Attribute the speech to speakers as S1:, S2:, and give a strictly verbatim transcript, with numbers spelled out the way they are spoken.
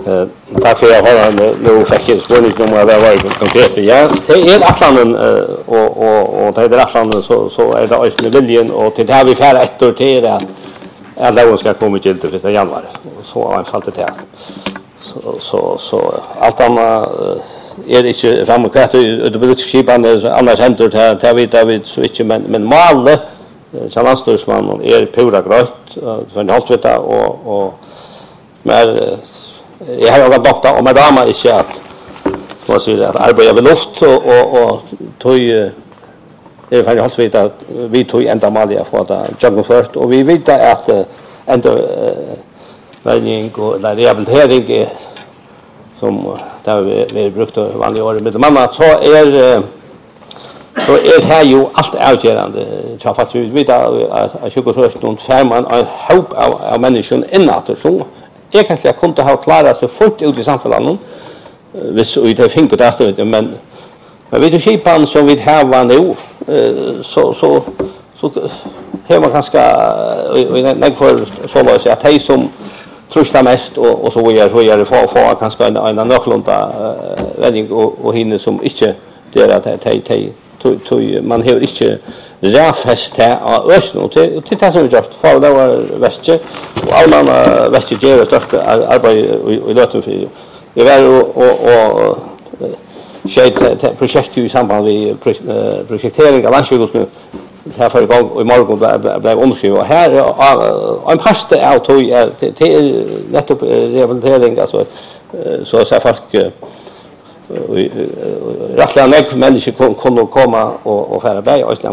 S1: Eh, tack för att jag nu fick ett spårning om vad det var konkret. Ja, det är atlanen och och och det är atlanen så så är det också viljen och till det här vi färd ett år till att alla de ska komma till första januari. Så har jag fallit det. Så så så allt annat är det inte framåt det blir skipan annars händer det där vi där vi så inte men men målet Chalanstorsman är pura grött för en halvvita och och men jag har några doktor och madama är så att vad säger att arbeta med luft och och och tog det är för halvvita att vi tog ända Malia för att jogga först och vi vet att ända vägning och där rehabilitering är som där vi vi brukar vanliga år med mamma så är så är det här ju allt avgörande. Jag faktiskt vi vet att sjukhusröst någon färman en hopp av, av människan inåt så egentligen kunde ha klarat sig fullt ut i samhället hvis vi det fick det att men men vi det skipan som vi har nu så så så här man ganska jag för så vad säga att hej som trösta mest och och så är så är det för för kanske en en nocklunda vändning och och hinner som inte det att hej hej tog man har inte räfest här och ösn till till det som just för det var västje och alla västje gör störst arbete i löten för det var och och shit projekt i samband med projektering av landsbygden här för igång och i morgon blev omskrivet och här en pastor out till nettop rehabilitering alltså så att säga folk rättliga människor kunde komma och och färra berg och